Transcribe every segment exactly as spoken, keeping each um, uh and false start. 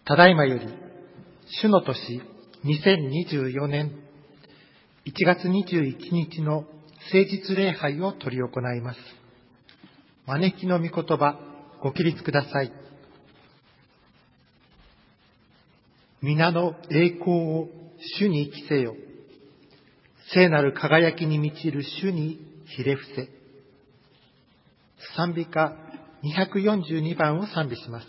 ただいまより、主の年にせんにじゅうよねんいちがつにじゅういちにちの聖日礼拝を執り行います。招きの御言葉、ご起立ください。皆の栄光を主に着せよ。聖なる輝きに満ちる主にひれ伏せ。賛美歌にひゃくよんじゅうにばんを賛美します。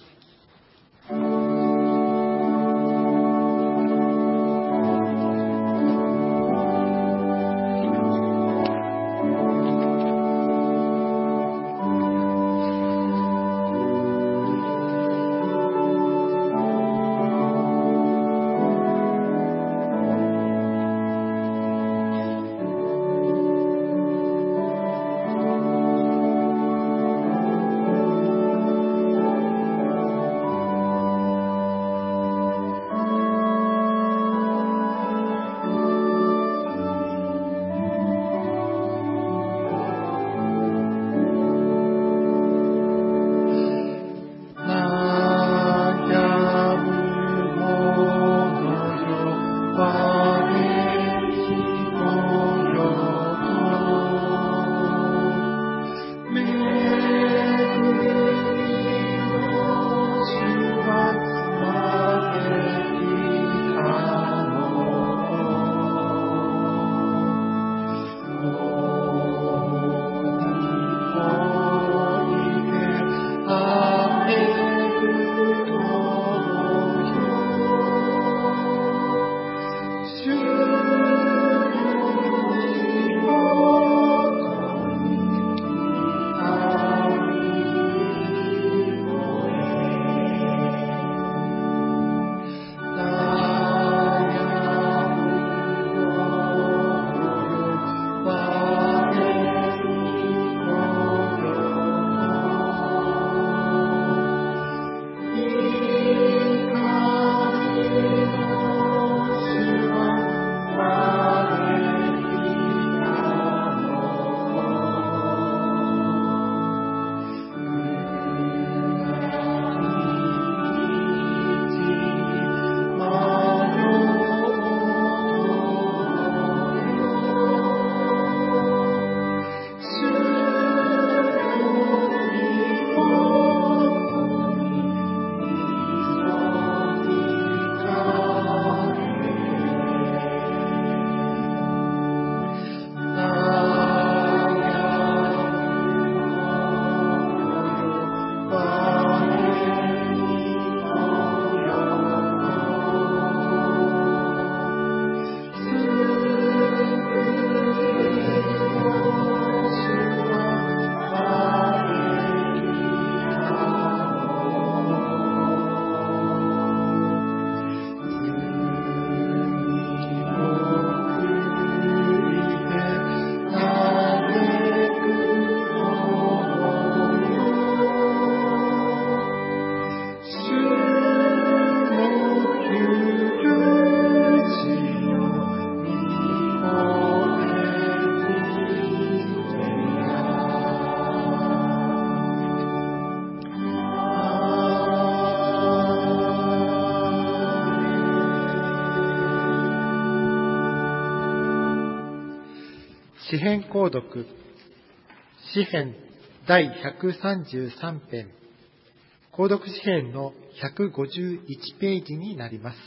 詩編購読、詩編だいひゃくさんじゅうさんぺん、購読詩編のひゃくごじゅういちページになります。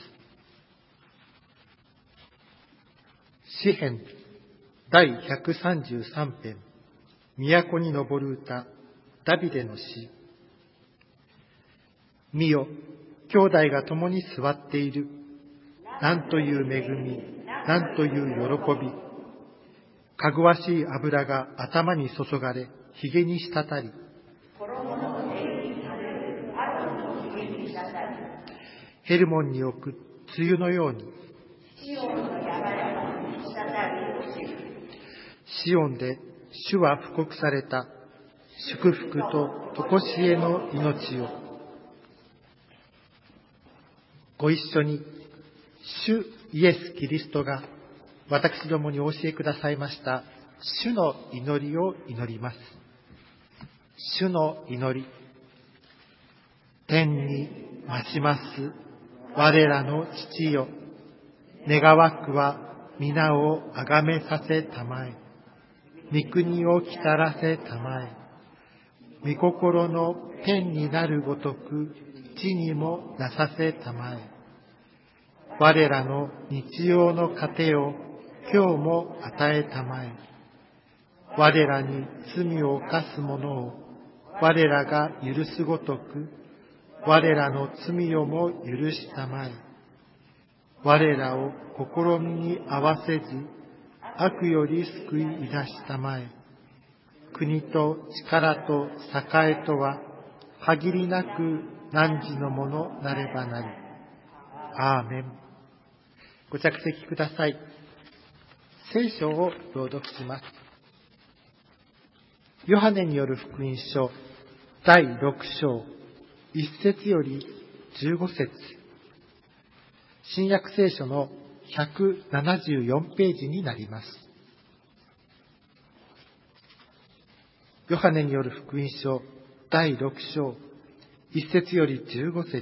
詩編だいひゃくさんじゅうさんぺん、都に昇る歌、ダビデの詩。見よ、兄弟が共に座っている。なんという恵み、なんという喜び。かぐわしい油が頭に注がれ、髭に滴り。ヘルモンに置く梅雨のように。シオンで主は布告された。祝福と常しえの命を。ご一緒に、主イエス・キリストが私どもに教えくださいました主の祈りを祈ります。主の祈り。天に増します我らの父よ、願わくは皆をあがめさせたまえ。御国をきたらせたまえ。御心の天になるごとく地にもなさせたまえ。我らの日曜の糧を今日も与えたまえ。我らに罪を犯す者を我らが許すごとく我らの罪をも許したまえ。我らを試みに合わせず悪より救い出したまえ。国と力と栄とは限りなく汝のものなればなり。アーメン。ご着席ください。聖書を朗読します。ヨハネによる福音書だいろく章いっ節よりじゅうご節、新約聖書のひゃくななじゅうよんページになります。ヨハネによる福音書だいろく章いっ節よりじゅうご節。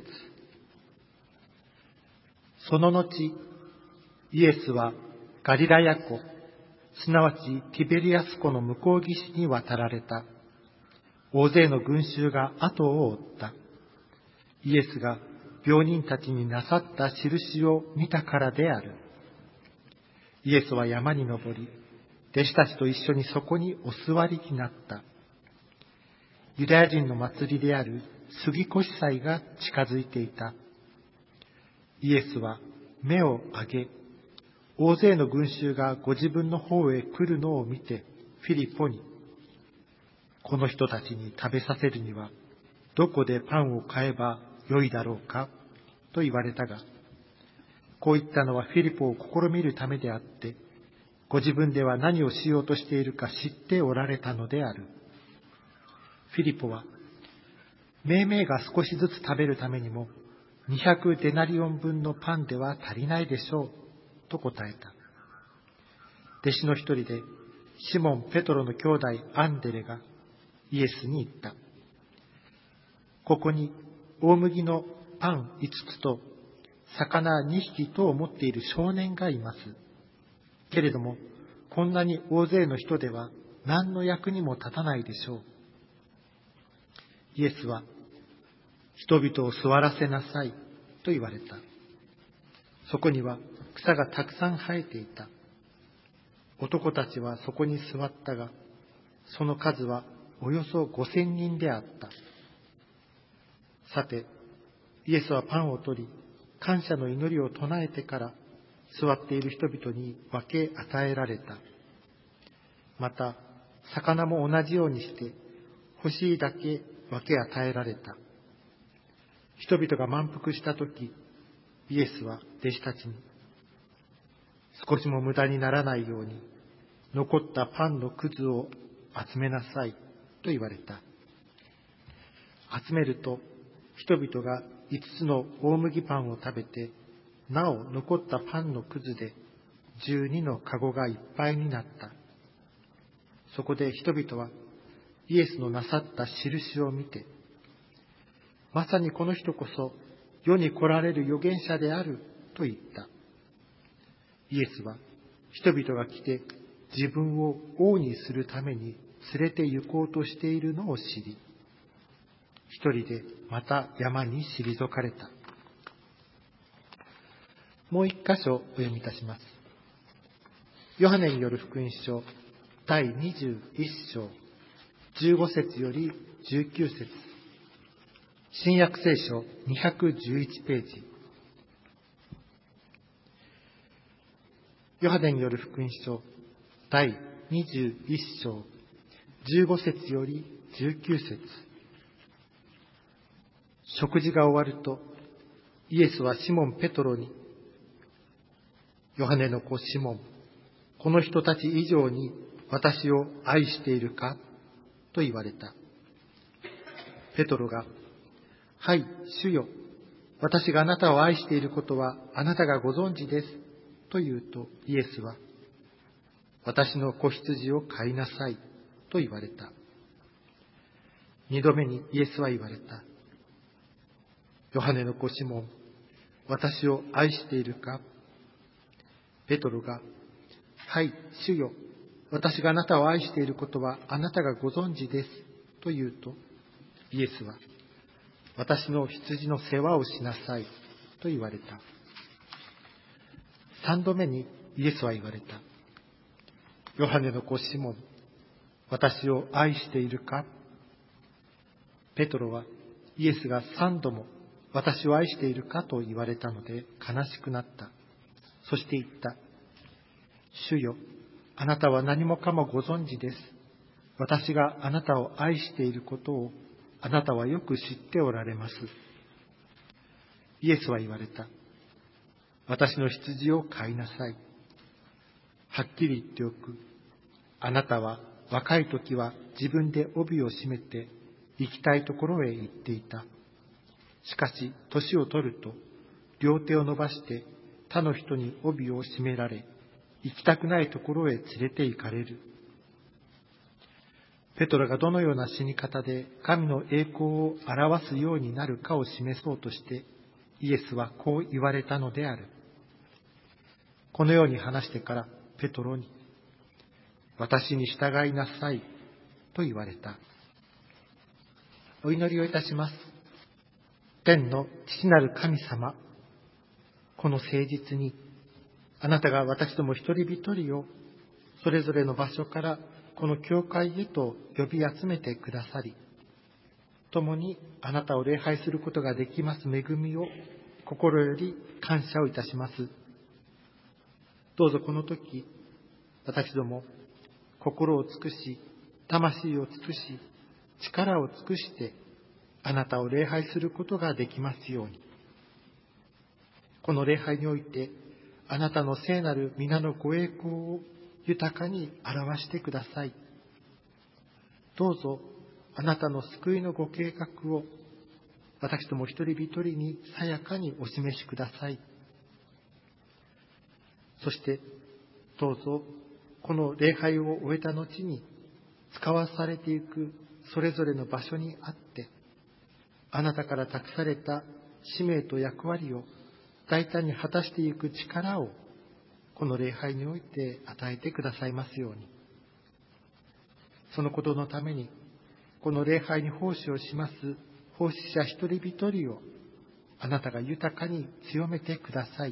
その後、イエスはガリラヤ湖、すなわちティベリアス湖の向こう岸に渡られた。大勢の群衆が後を追った。イエスが病人たちになさった印を見たからである。イエスは山に登り、弟子たちと一緒にそこにお座りになった。ユダヤ人の祭りである杉越祭が近づいていた。イエスは目を上げ、大勢の群衆がご自分の方へ来るのを見て、フィリポに、この人たちに食べさせるには、どこでパンを買えばよいだろうかと言われたが、こう言ったのはフィリポを試みるためであって、ご自分では何をしようとしているか知っておられたのである。フィリポは、めいめいが少しずつ食べるためにも、にひゃくデナリオン分のパンでは足りないでしょう、と答えた。弟子の一人で、シモン・ペトロの兄弟アンデレがイエスに言った。ここに大麦のパンいつつと魚にひきとを持っている少年がいます。けれども、こんなに大勢の人では何の役にも立たないでしょう。イエスは、人々を座らせなさいと言われた。そこには草がたくさん生えていた。男たちはそこに座ったが、その数はおよそごせんにんであった。さて、イエスはパンを取り、感謝の祈りを唱えてから座っている人々に分け与えられた。また、魚も同じようにして欲しいだけ分け与えられた。人々が満腹したとき、イエスは弟子たちに、少しも無駄にならないように、残ったパンのくずを集めなさいと言われた。集めると、人々がいつつの大麦パンを食べて、なお残ったパンのくずでじゅうにのかごがいっぱいになった。そこで人々はイエスのなさった印を見て、まさにこの人こそ世に来られる預言者であると言った。イエスは人々が来て自分を王にするために連れて行こうとしているのを知り、一人でまた山に退かれた。もう一箇所お読みいたします。ヨハネによる福音書だいにじゅういっ章じゅうご節よりじゅうきゅう節、新約聖書にひゃくじゅういちページ。ヨハネによる福音書だいにじゅういっ章じゅうご節よりじゅうきゅう節。食事が終わると、イエスはシモン・ペトロに、ヨハネの子シモン、この人たち以上に私を愛しているかと言われた。ペトロが、はい、主よ、私があなたを愛していることはあなたがご存知ですと言うと、イエスは、私の子羊を飼いなさいと言われた。二度目にイエスは言われた。ヨハネの子シモン、 私を愛しているか？ペトロが、はい、主よ、私があなたを愛していることはあなたがご存知です、と言うと、イエスは、私の羊の世話をしなさい、と言われた。三度目にイエスは言われた。ヨハネの子シモン、私を愛しているか？ペトロはイエスが三度も私を愛しているかと言われたので悲しくなった。そして言った。主よ、あなたは何もかもご存知です。私があなたを愛していることをあなたはよく知っておられます。イエスは言われた。私の羊を飼いなさい。はっきり言っておく。あなたは若い時は自分で帯を締めて行きたいところへ行っていた。しかし年を取ると両手を伸ばして他の人に帯を締められ、行きたくないところへ連れて行かれる。ペトロがどのような死に方で神の栄光を表すようになるかを示そうとしてイエスはこう言われたのである。このように話してからペトロに、私に従いなさいと言われた。お祈りをいたします。天の父なる神様、この誠実にあなたが私ども一人一人をそれぞれの場所からこの教会へと呼び集めてくださり、共にあなたを礼拝することができます恵みを心より感謝をいたします。どうぞこの時、私ども心を尽くし、魂を尽くし、力を尽くしてあなたを礼拝することができますように。この礼拝においてあなたの聖なる皆のご栄光を豊かに表してください。どうぞあなたの救いのご計画を私ども一人一人にさやかにお示しください。そしてどうぞこの礼拝を終えた後に使わされていくそれぞれの場所にあってあなたから託された使命と役割を大胆に果たしていく力をこの礼拝において与えてくださいますように。そのことのためにこの礼拝に奉仕をします奉仕者一人一人をあなたが豊かに強めてください。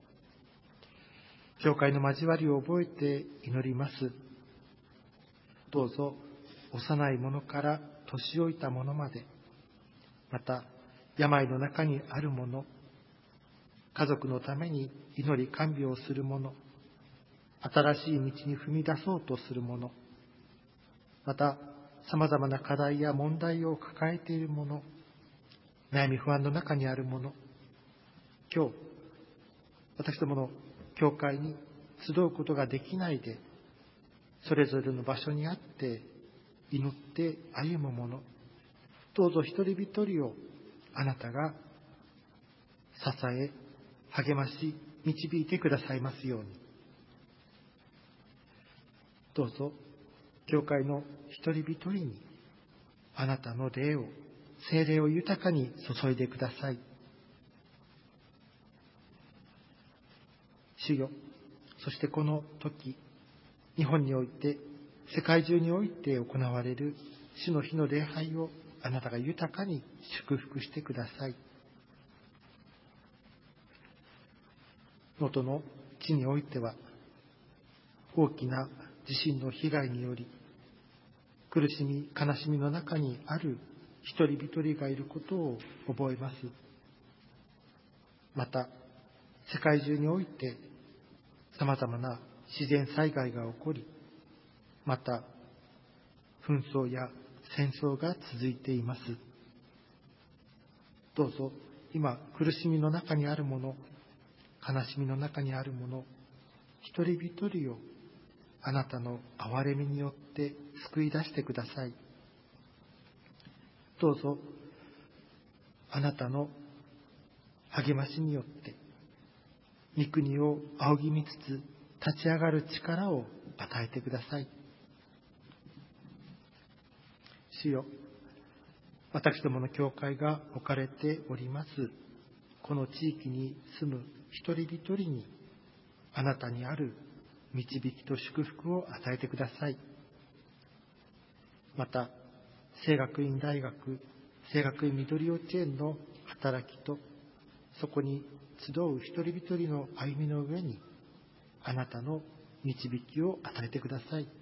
教会の交わりを覚えて祈ります。どうぞ幼い者から年老いた者まで、また病の中にある者、家族のために祈り看病をする者、新しい道に踏み出そうとする者、また様々な課題や問題を抱えている者、悩み不安の中にある者、今日私どもの教会に集うことができないでそれぞれの場所にあって祈って歩む者、どうぞ一人一人をあなたが支え励まし導いてくださいますように。どうぞ教会の一人一人にあなたの霊を聖霊を豊かに注いでください。主よ、そしてこの時日本において世界中において行われる主の日の礼拝をあなたが豊かに祝福してください。能登の地においては大きな地震の被害により苦しみ悲しみの中にある一人一人がいることを覚えます。また世界中において様々な自然災害が起こり、また紛争や戦争が続いています。どうぞ今苦しみの中にあるもの、悲しみの中にあるもの、一人一人をあなたの憐れみによって救い出してください。どうぞあなたの励ましによって御国を仰ぎ見つつ立ち上がる力を与えてください。主よ、私どもの教会が置かれておりますこの地域に住む一人一人にあなたにある導きと祝福を与えてください。また、聖学院大学、聖学院緑幼稚園の働きと、そこに集う一人一人の歩みの上に、あなたの導きを与えてください。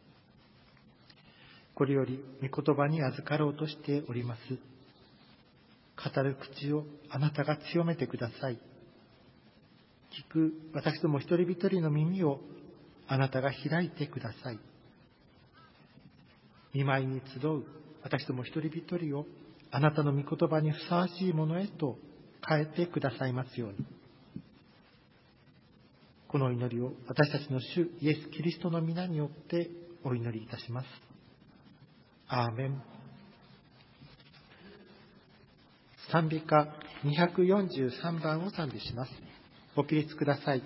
これより御言葉に預かろうとしております。語る口をあなたが強めてください。聞く私ども一人一人の耳をあなたが開いてください。御前に集う私ども一人一人をあなたの御言葉にふさわしいものへと変えてくださいますように。この祈りを私たちの主イエス・キリストの皆によってお祈りいたします。アーメン。賛美歌にひゃくよんじゅうさんばんを賛美します。ご起立ください。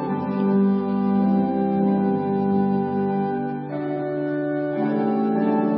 「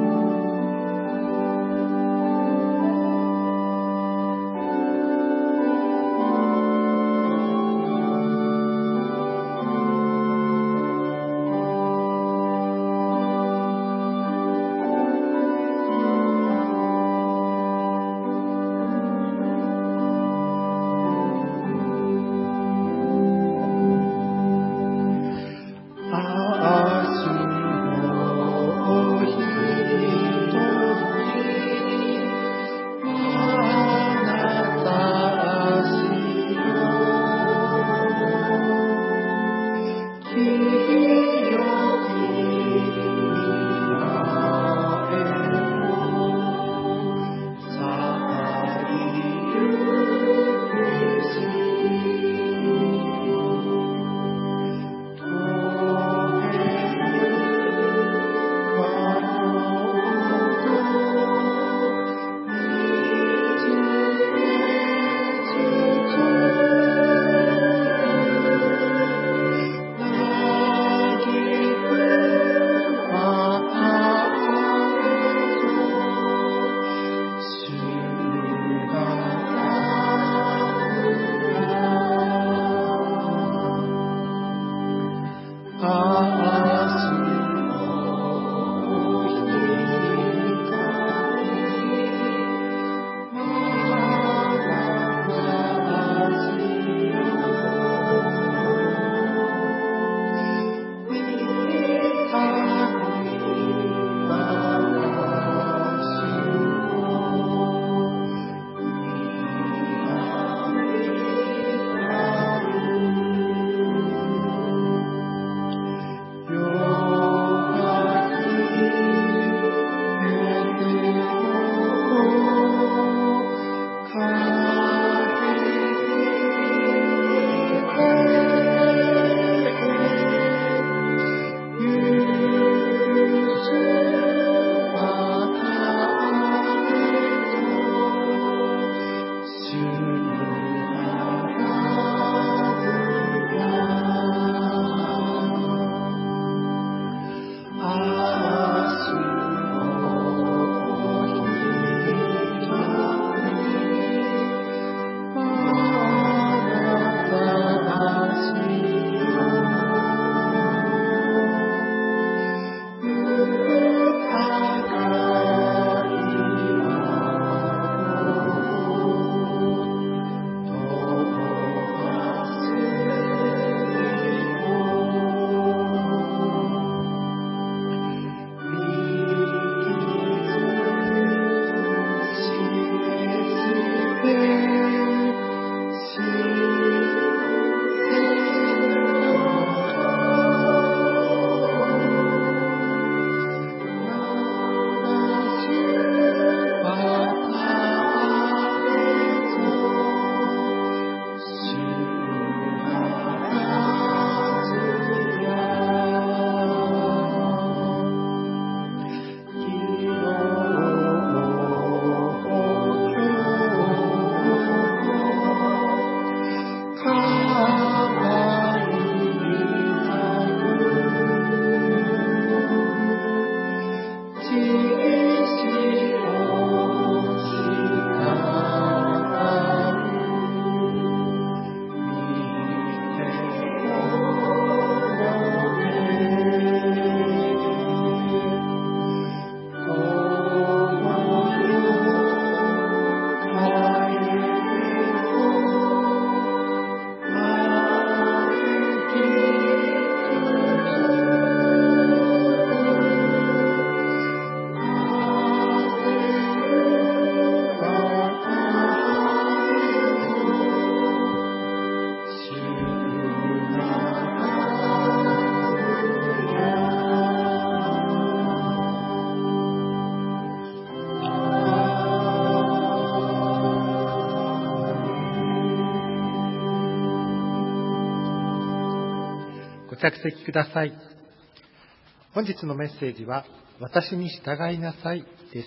着席ください。本日のメッセージは、私に従いなさいです。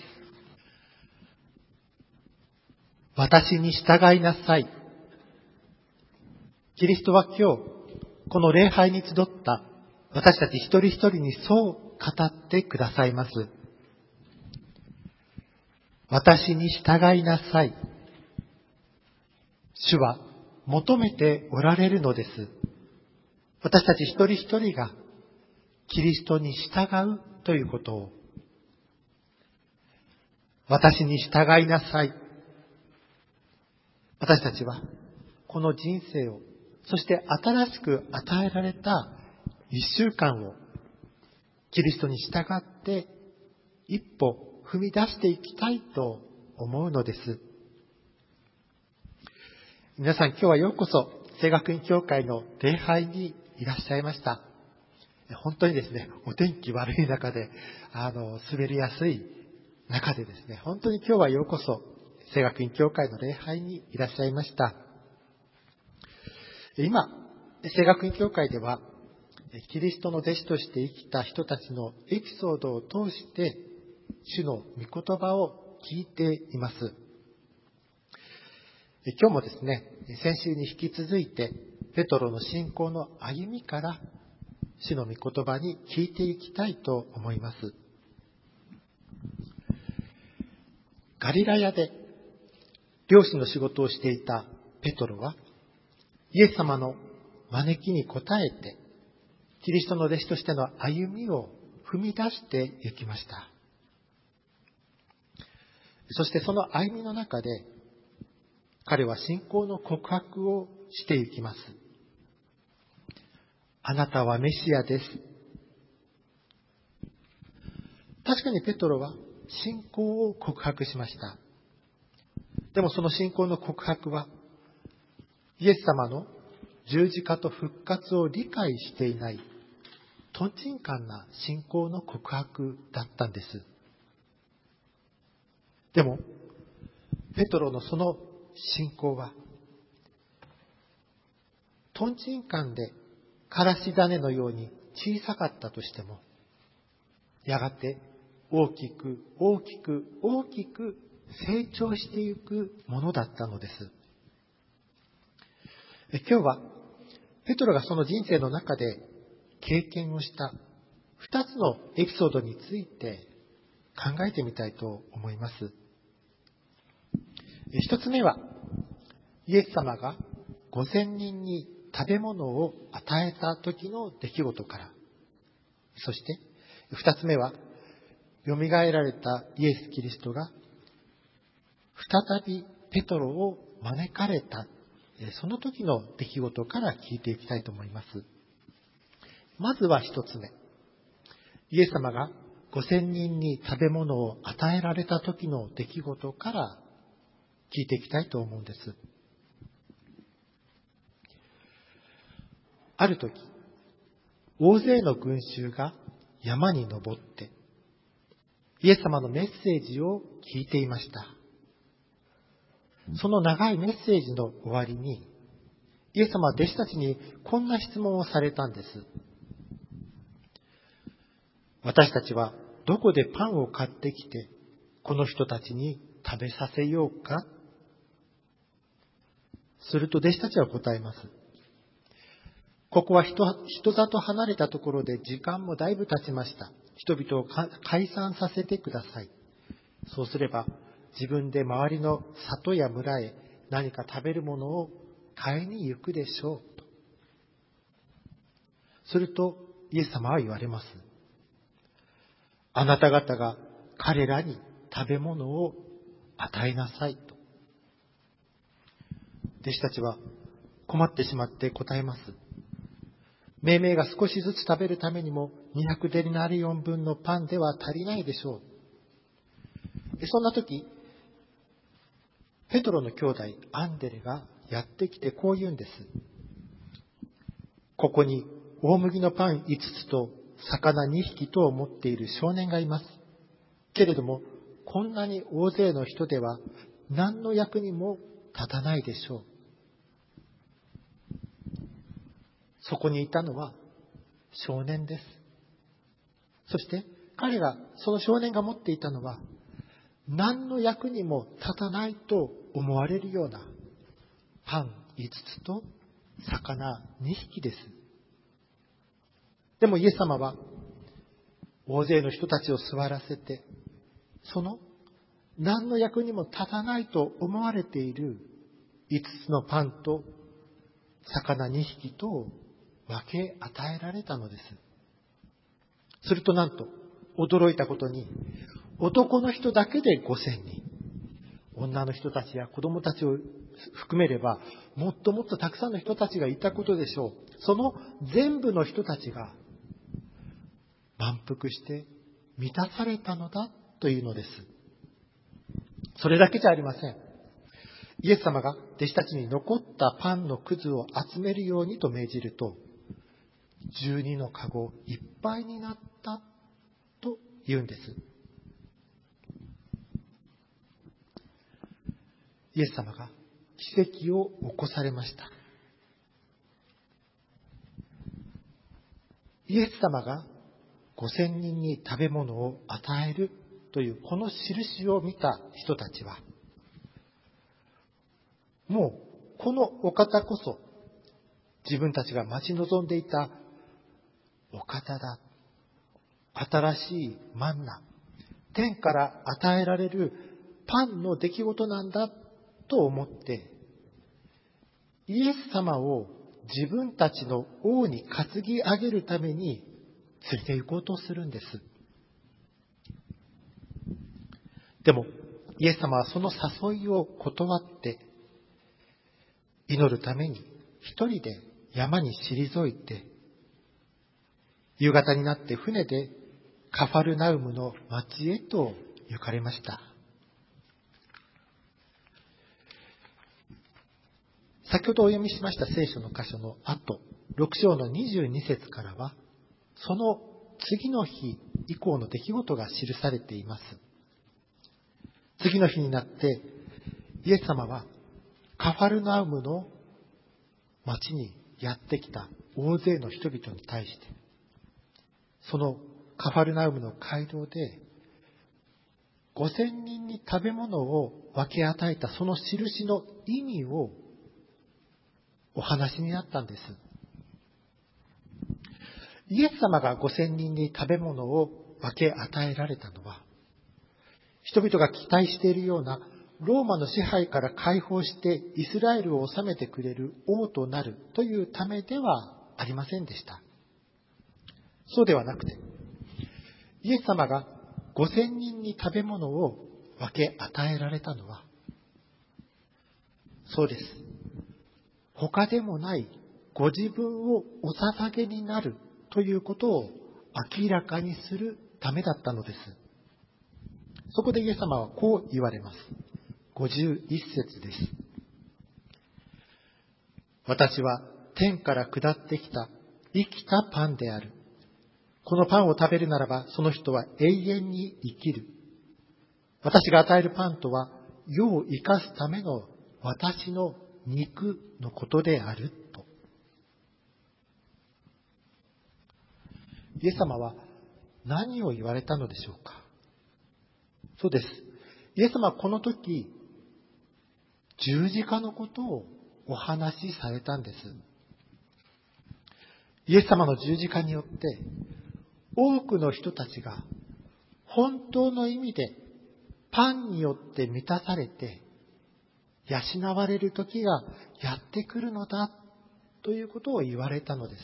私に従いなさい。キリストは今日、この礼拝に集った私たち一人一人にそう語ってくださいます。私に従いなさい。主は求めておられるのです。私たち一人一人がキリストに従うということを。私に従いなさい。私たちはこの人生を、そして新しく与えられた一週間をキリストに従って一歩踏み出していきたいと思うのです。皆さん、今日はようこそ聖学院教会の礼拝にいらっしゃいました。本当にですね、お天気悪い中で、あの、滑りやすい中でですね、本当に今日はようこそ聖学院教会の礼拝にいらっしゃいました。今、聖学院教会では、キリストの弟子として生きた人たちのエピソードを通して、主の御言葉を聞いています。今日もですね、先週に引き続いて、ペトロの信仰の歩みから、主の御言葉に聞いていきたいと思います。ガリラヤで漁師の仕事をしていたペトロは、イエス様の招きに応えて、キリストの弟子としての歩みを踏み出していきました。そしてその歩みの中で、彼は信仰の告白をしていきます。あなたはメシアです。確かにペトロは信仰を告白しました。でもその信仰の告白は、イエス様の十字架と復活を理解していない、とんちんかんな信仰の告白だったんです。でも、ペトロのその信仰は、とんちんかんでからし種のように小さかったとしても、やがて大きく大きく大きく成長していくものだったのです。今日はペトロがその人生の中で経験をした二つのエピソードについて考えてみたいと思います。一つ目は、イエス様がごせんにんに食べ物を与えた時の出来事から、そして二つ目は、蘇られたイエス・キリストが再びペトロを招かれた、その時の出来事から聞いていきたいと思います。まずは一つ目。イエス様がごせんにんに食べ物を与えられた時の出来事から聞いていきたいと思うんです。ある時、大勢の群衆が山に登って、イエス様のメッセージを聞いていました。その長いメッセージの終わりに、イエス様は弟子たちにこんな質問をされたんです。私たちはどこでパンを買ってきて、この人たちに食べさせようか？すると弟子たちは答えます。ここは人、人里離れたところで時間もだいぶ経ちました。人々を解散させてください。そうすれば自分で周りの里や村へ何か食べるものを買いに行くでしょうと。するとイエス様は言われます。あなた方が彼らに食べ物を与えなさいと。弟子たちは困ってしまって答えます。命名が少しずつ食べるためにもにひゃくデナリオン分のパンでは足りないでしょう。そんな時、ペトロの兄弟アンデレがやってきてこう言うんです。ここに大麦のパンいつつと魚にひきとを持っている少年がいます。けれども、こんなに大勢の人では何の役にも立たないでしょう。そこにいたのは少年です。そして彼が、その少年が持っていたのは、何の役にも立たないと思われるようなパンいつつと魚にひきです。でもイエス様は大勢の人たちを座らせて、その何の役にも立たないと思われているいつつのパンと魚にひきと分け与えられたのです。するとなんと驚いたことに、男の人だけでごせんにん、女の人たちや子供たちを含めればもっともっとたくさんの人たちがいたことでしょう。その全部の人たちが満腹して満たされたのだというのです。それだけじゃありません。イエス様が弟子たちに残ったパンのくずを集めるようにと命じると、じゅうにのかごいっぱいになったと言うんです。イエス様が奇跡を起こされました。イエス様がごせんにんに食べ物を与えるというこの印を見た人たちは、もうこのお方こそ自分たちが待ち望んでいたお方だ。新しいマンナ、天から与えられるパンの出来事なんだと思って、イエス様を自分たちの王に担ぎ上げるために連れて行こうとするんです。でもイエス様はその誘いを断って、祈るために一人で山に退いて、夕方になって船でカファルナウムの町へと行かれました。先ほどお読みしました聖書の箇所の後、ろく章のにじゅうに節からは、その次の日以降の出来事が記されています。次の日になってイエス様はカファルナウムの町にやってきた大勢の人々に対して、そのカファルナウムの街道でごせんにんに食べ物を分け与えたその印の意味をお話になったんです。イエス様がごせんにんに食べ物を分け与えられたのは、人々が期待しているようなローマの支配から解放してイスラエルを治めてくれる王となるというためではありませんでした。そうではなくて、イエス様がごせんにんに食べ物を分け与えられたのは、そうです。他でもないご自分をお捧げになるということを明らかにするためだったのです。そこでイエス様はこう言われます。ごじゅういち節です。私は天から下ってきた生きたパンである。このパンを食べるならば、その人は永遠に生きる。私が与えるパンとは、世を生かすための私の肉のことであると。イエス様は何を言われたのでしょうか。そうです。イエス様はこの時、十字架のことをお話しされたんです。イエス様の十字架によって、多くの人たちが本当の意味でパンによって満たされて養われる時がやってくるのだということを言われたのです。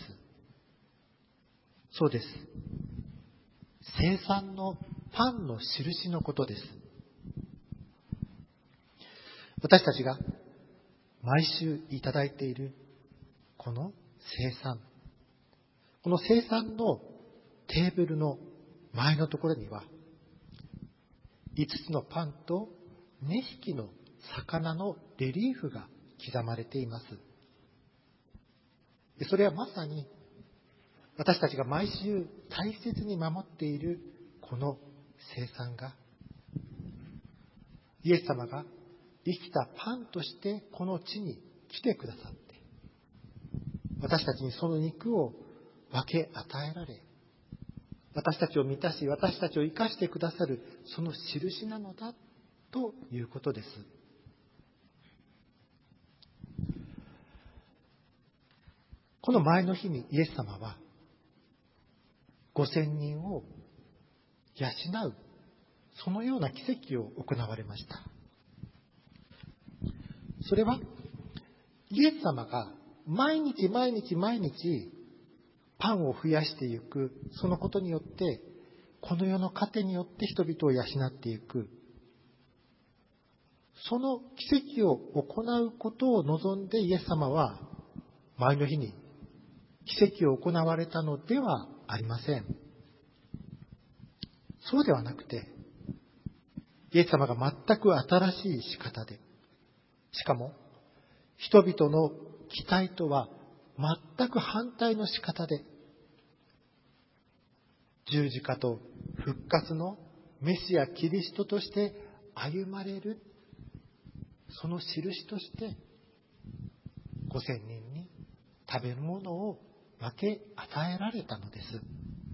そうです。生産のパンの印のことです。私たちが毎週いただいているこの生産、この生産のテーブルの前のところには、いつつのパンとにひきの魚のレリーフが刻まれています。それはまさに私たちが毎週大切に守っているこの生産が、イエス様が生きたパンとしてこの地に来てくださって、私たちにその肉を分け与えられ、私たちを満たし、私たちを生かしてくださるその印なのだということです。この前の日にイエス様はごせんにんを養う、そのような奇跡を行われました。それはイエス様が毎日毎日毎日パンを増やしていく、そのことによってこの世の糧によって人々を養っていく、その奇跡を行うことを望んでイエス様は前の日に奇跡を行われたのではありません。そうではなくて、イエス様が全く新しい仕方で、しかも人々の期待とは全く反対の仕方で、十字架と復活のメシアキリストとして歩まれる、その印としてごせんにんに食べるものを分け与えられたのです。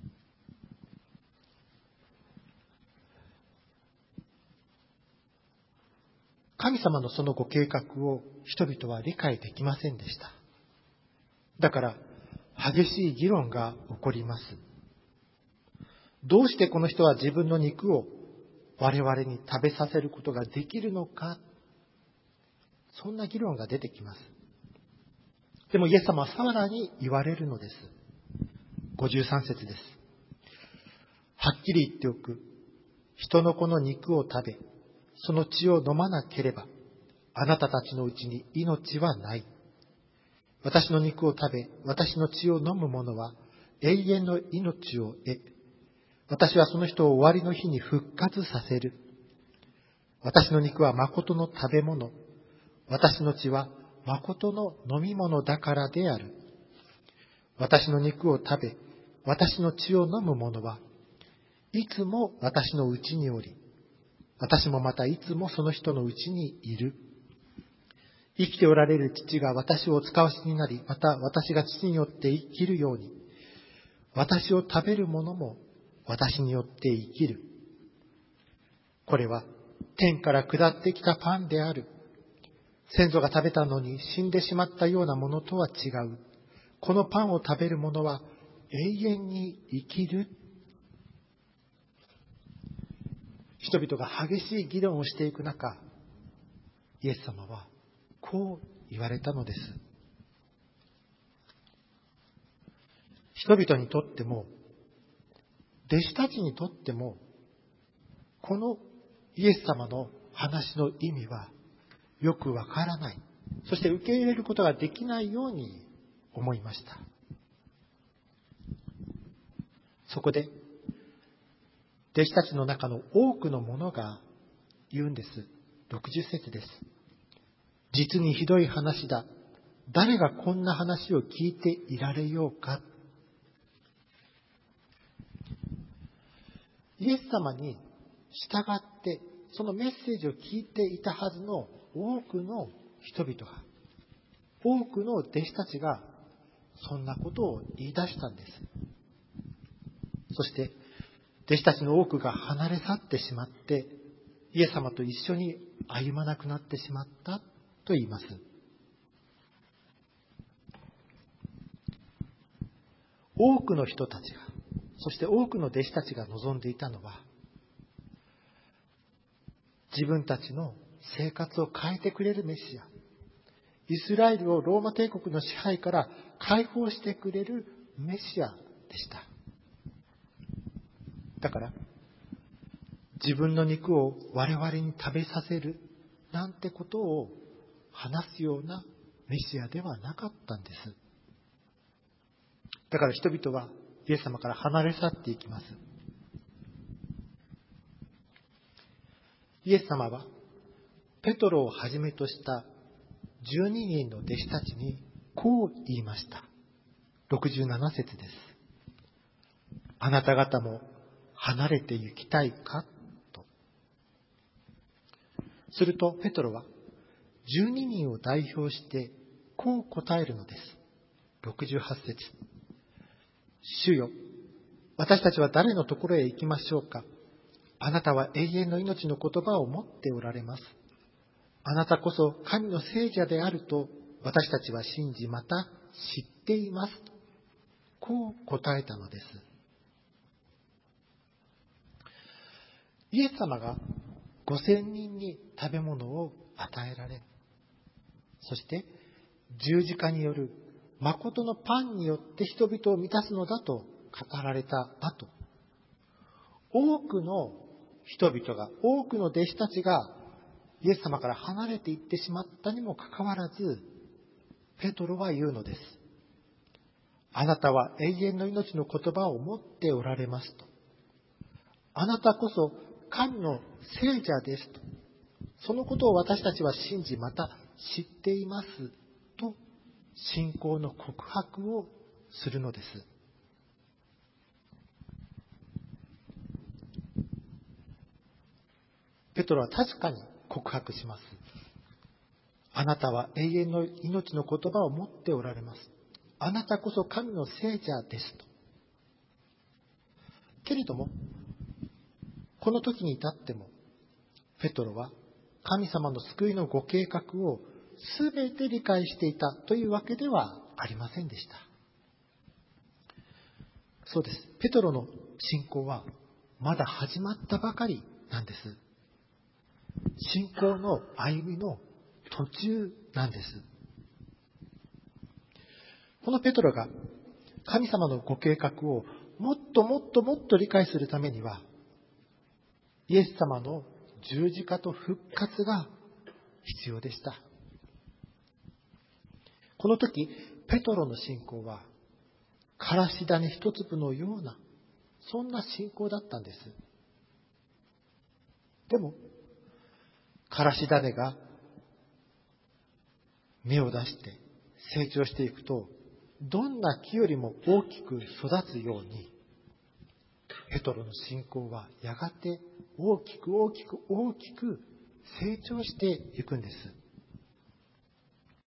神様のそのご計画を人々は理解できませんでした。だから激しい議論が起こります。どうしてこの人は自分の肉を我々に食べさせることができるのか、そんな議論が出てきます。でもイエス様はさらに言われるのです。ごじゅうさん節です。はっきり言っておく。人の子の肉を食べ、その血を飲まなければ、あなたたちのうちに命はない。私の肉を食べ、私の血を飲む者は永遠の命を得、私はその人を終わりの日に復活させる。私の肉は誠の食べ物、私の血は誠の飲み物だからである。私の肉を食べ、私の血を飲む者はいつも私のうちにおり、私もまたいつもその人のうちにいる。生きておられる父が私をお使わしになり、また私が父によって生きるように、私を食べる者も私によって生きる。これは天から下ってきたパンである。先祖が食べたのに死んでしまったようなものとは違う。このパンを食べる者は永遠に生きる。人々が激しい議論をしていく中、イエス様はこう言われたのです。人々にとっても、弟子たちにとっても、このイエス様の話の意味はよくわからない。そして受け入れることができないように思いました。そこで、弟子たちの中の多くの者が言うんです。ろくじゅっ節です。実にひどい話だ。誰がこんな話を聞いていられようか。イエス様に従ってそのメッセージを聞いていたはずの多くの人々が、多くの弟子たちがそんなことを言い出したんです。そして弟子たちの多くが離れ去ってしまって、イエス様と一緒に歩まなくなってしまったと言います。多くの人たちが、そして多くの弟子たちが望んでいたのは、自分たちの生活を変えてくれるメシア、イスラエルをローマ帝国の支配から解放してくれるメシアでした。だから自分の肉を我々に食べさせるなんてことを話すようなメシアではなかったんです。だから人々はイエス様から離れ去っていきます。イエス様はペトロをはじめとしたじゅうににんの弟子たちにこう言いました。ろくじゅうなな節です。あなた方も離れて行きたいかと。するとペトロはじゅうににんを代表してこう答えるのです。ろくじゅうはち節。 主よ、私たちは誰のところへ行きましょうか。あなたは永遠の命の言葉を持っておられます。あなたこそ神の聖者であると私たちは信じ、また知っています。こう答えたのです。イエス様がごせんにんに食べ物を与えられ、そして十字架による誠のパンによって人々を満たすのだと語られた後、多くの人々が、多くの弟子たちがイエス様から離れていってしまったにもかかわらず、ペトロは言うのです。あなたは永遠の命の言葉を持っておられますと。あなたこそ神の聖者ですと。そのことを私たちは信じ、また知っていますと、信仰の告白をするのです。ペトロは確かに告白します。あなたは永遠の命の言葉を持っておられます。あなたこそ神の聖者ですと。けれども、この時に至っても、ペトロは神様の救いのご計画をすべて理解していたというわけではありませんでした。そうです。ペトロの信仰はまだ始まったばかりなんです。信仰の歩みの途中なんです。このペトロが神様のご計画をもっともっともっと理解するためには、イエス様の十字架と復活が必要でした。この時、ペトロの信仰は、からし種一粒のような、そんな信仰だったんです。でも、からし種が芽を出して成長していくと、どんな木よりも大きく育つように、ペトロの信仰はやがて大きく大きく大きく成長していくんです。